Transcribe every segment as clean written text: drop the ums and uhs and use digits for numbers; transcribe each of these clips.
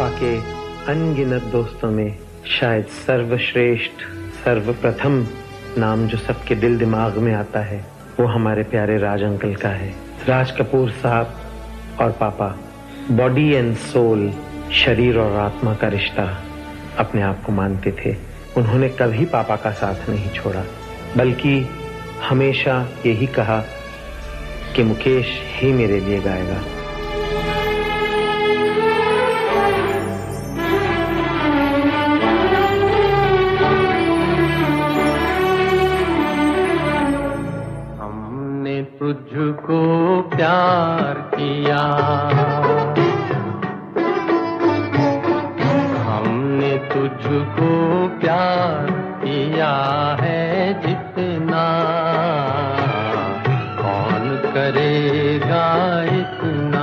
पापा के अनगिनत दोस्तों में शायद सर्वश्रेष्ठ सर्वप्रथम नाम जो सबके दिल दिमाग में आता है वो हमारे प्यारे राज अंकल का है। राज कपूर साहब और पापा बॉडी एंड सोल, शरीर और आत्मा का रिश्ता अपने आप को मानते थे। उन्होंने कभी पापा का साथ नहीं छोड़ा, बल्कि हमेशा यही कहा कि मुकेश ही मेरे लिए गाएगा। हमने तुझको प्यार किया, हमने तुझको प्यार किया है जितना, कौन करेगा इतना,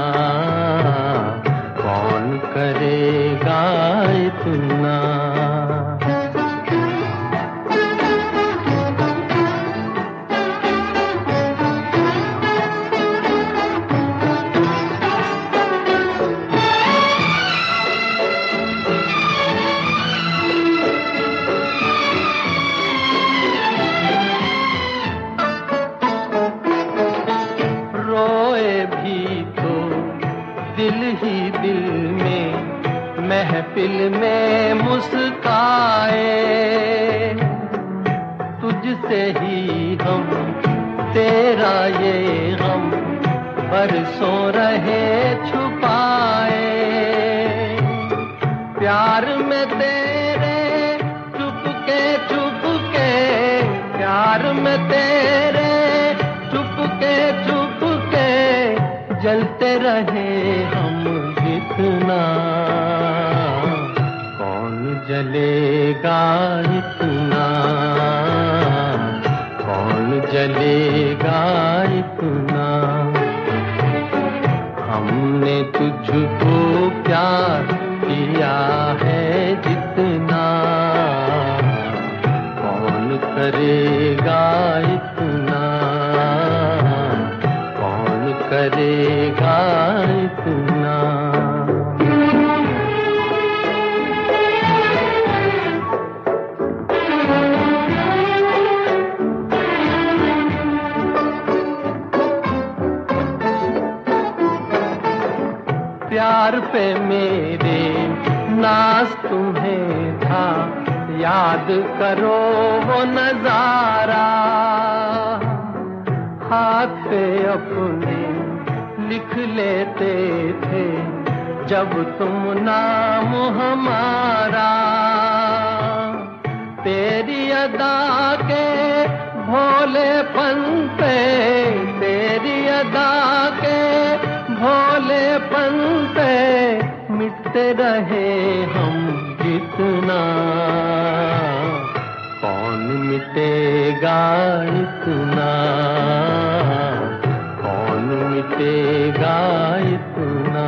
कौन करेगा इतना। दिल ही दिल में महफिल में मुस्काए, तुझसे ही हम तेरा ये गम बरसों रहे छुपाए। प्यार में तेरे चुपके चुपके, प्यार में तेरे चुपके चुपके जलते रहे हम जितना, कौन जलेगा इतना, कौन जलेगा इतना। हमने तुझको प्यार किया है जितना, कौन करेगा इतना, करेगा इतना। प्यार पे मेरे नाज तुम्हें था, याद करो वो नजारा, हाथ पे अपने लिख लेते थे जब तुम नाम हमारा। तेरी अदा के भोलेपन पे, तेरी अदा के भोलेपन पे मिटते रहे हम जितना, कौन मिटेगा इतना, मिटेगा इतना।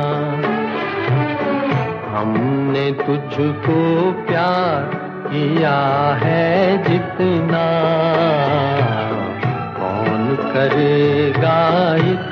हमने तुझको प्यार किया है जितना, कौन करेगा इतना।